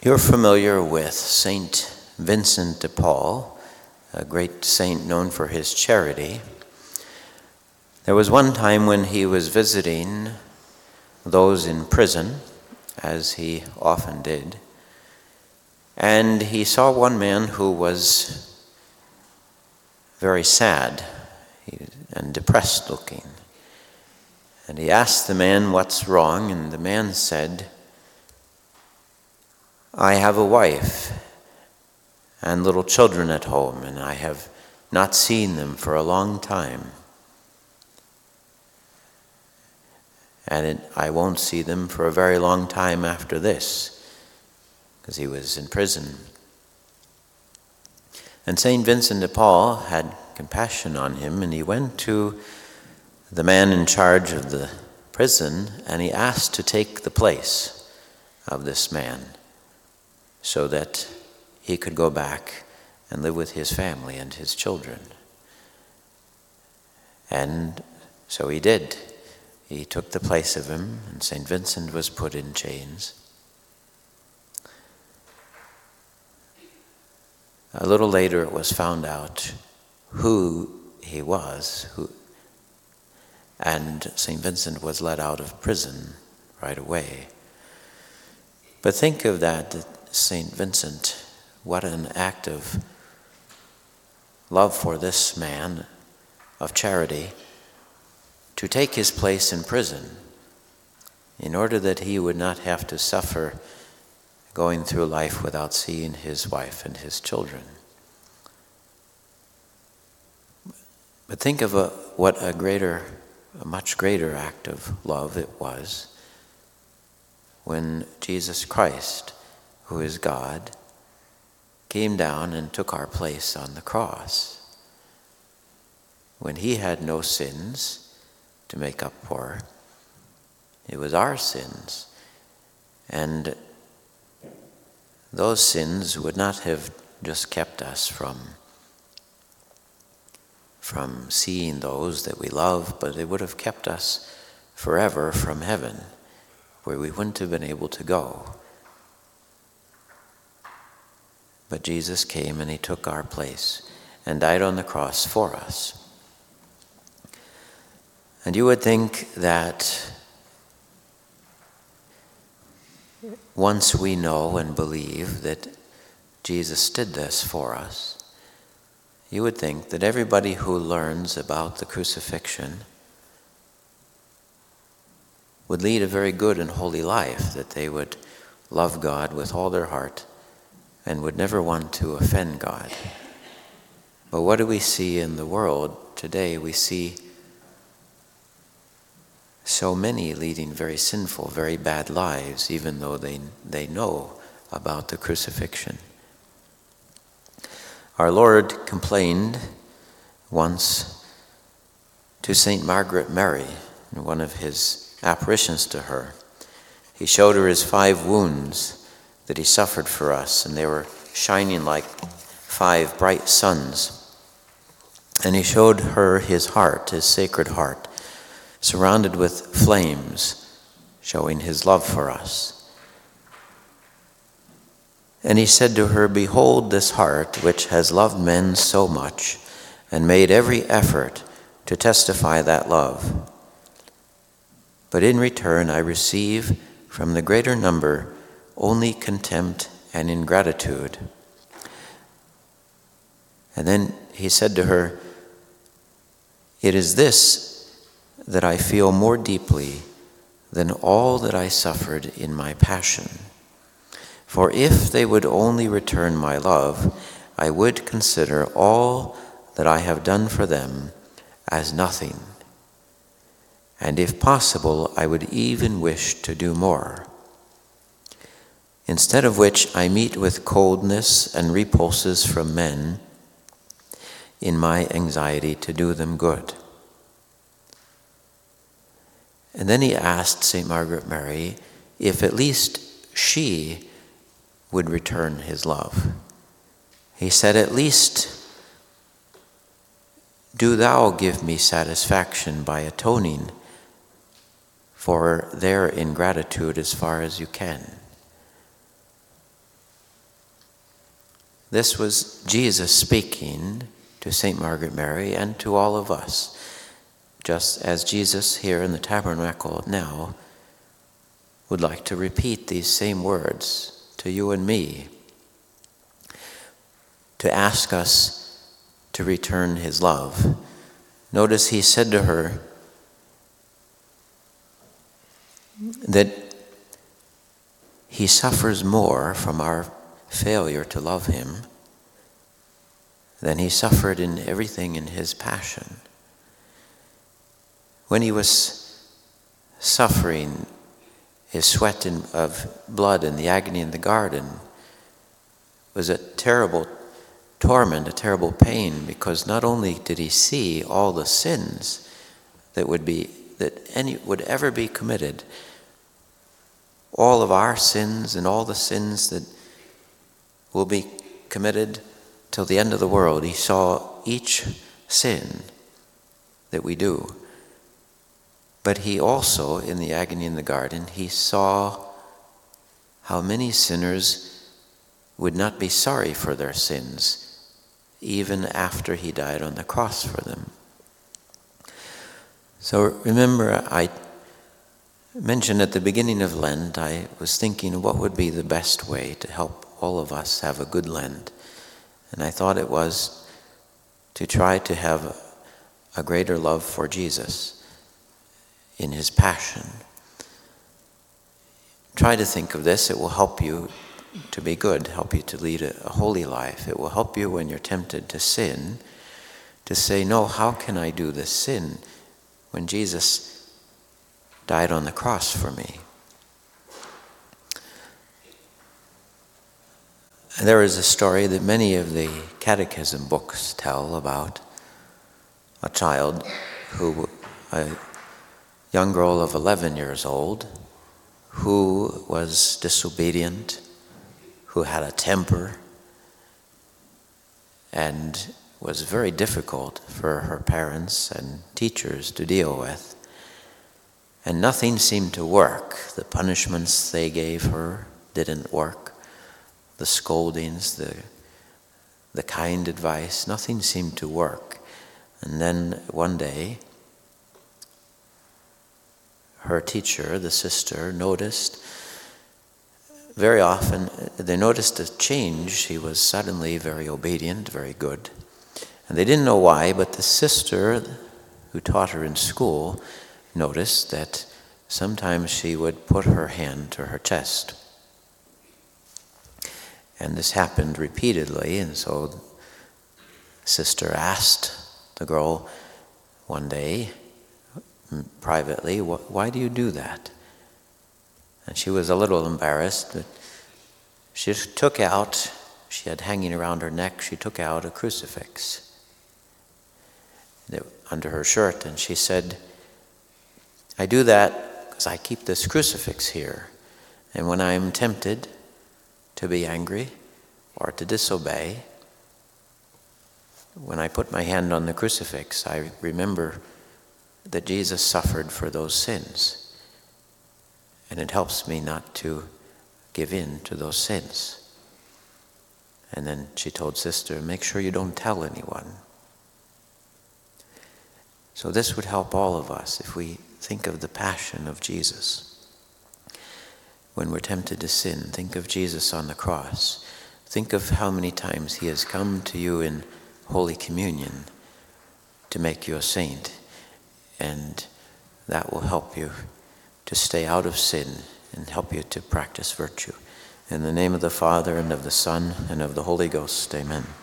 You're familiar with Saint Vincent de Paul, a great saint known for his charity. There was one time when he was visiting those in prison, as he often did, and he saw one man who was very sad and depressed looking. And he asked the man, "What's wrong?" And the man said, "I have a wife and little children at home, and I have not seen them for a long time. And I won't see them for a very long time after this," because he was in prison. And St. Vincent de Paul had compassion on him, and he went to the man in charge of the prison, and he asked to take the place of this man, so that he could go back and live with his family and his children. And so he did. He took the place of him, and St. Vincent was put in chains. A little later it was found out who he was, and St. Vincent was let out of prison right away. But think of that, St. Vincent, what an act of love for this man, of charity, to take his place in prison in order that he would not have to suffer going through life without seeing his wife and his children. But think of what a much greater act of love it was when Jesus Christ, who is God, came down and took our place on the cross. When he had no sins to make up for, it was our sins. And those sins would not have just kept us from seeing those that we love, but it would have kept us forever from heaven, where we wouldn't have been able to go. But Jesus came and he took our place and died on the cross for us. And you would think that once we know and believe that Jesus did this for us, you would think that everybody who learns about the crucifixion would lead a very good and holy life, that they would love God with all their heart and would never want to offend God. But what do we see in the world today? We see so many leading very sinful, very bad lives, even though they know about the crucifixion. Our Lord complained once to St. Margaret Mary in one of his apparitions to her. He showed her his 5 wounds that he suffered for us, and they were shining like 5 bright suns. And he showed her his heart, his sacred heart, surrounded with flames, showing his love for us. And he said to her, "Behold this heart, which has loved men so much, and made every effort to testify that love. But in return I receive from the greater number only contempt and ingratitude." And then he said to her, "It is this that I feel more deeply than all that I suffered in my passion. For if they would only return my love, I would consider all that I have done for them as nothing. And if possible, I would even wish to do more. Instead of which I meet with coldness and repulses from men in my anxiety to do them good." And then he asked St. Margaret Mary if at least she would return his love. He said, "At least do thou give me satisfaction by atoning for their ingratitude as far as you can." This was Jesus speaking to St. Margaret Mary and to all of us, just as Jesus here in the tabernacle now would like to repeat these same words to you and me, to ask us to return his love. Notice he said to her that he suffers more from our failure to love him than he suffered in everything in his passion. When he was suffering his sweat of blood and the agony in the garden was a terrible torment, a terrible pain, because not only did he see all the sins that would ever be committed, all of our sins and all the sins that will be committed till the end of the world. He saw each sin that we do. But he also, in the agony in the garden, he saw how many sinners would not be sorry for their sins, even after he died on the cross for them. So remember, I mentioned at the beginning of Lent, I was thinking what would be the best way to help all of us have a good Lent. And I thought it was to try to have a greater love for Jesus in his passion. Try to think of this. It will help you to be good, help you to lead a holy life. It will help you when you're tempted to sin, to say, no, how can I do this sin when Jesus died on the cross for me? There is a story that many of the catechism books tell about a child a young girl of 11 years old who was disobedient, who had a temper, and was very difficult for her parents and teachers to deal with. And nothing seemed to work. The punishments they gave her didn't work. The scoldings, the kind advice, nothing seemed to work. And then one day, her teacher, the sister, noticed, very often, they noticed a change. She was suddenly very obedient, very good. And they didn't know why, but the sister who taught her in school noticed that sometimes she would put her hand to her chest. And this happened repeatedly, and so sister asked the girl one day, privately, why do you do that? And she was a little embarrassed, but she had hanging around her neck, she took out a crucifix under her shirt, and she said, I do that because I keep this crucifix here, and when I'm tempted to be angry or to disobey, when I put my hand on the crucifix, I remember that Jesus suffered for those sins. And it helps me not to give in to those sins. And then she told sister, make sure you don't tell anyone. So this would help all of us if we think of the passion of Jesus. When we're tempted to sin, think of Jesus on the cross. Think of how many times he has come to you in Holy Communion to make you a saint. And that will help you to stay out of sin and help you to practice virtue. In the name of the Father, and of the Son, and of the Holy Ghost, amen.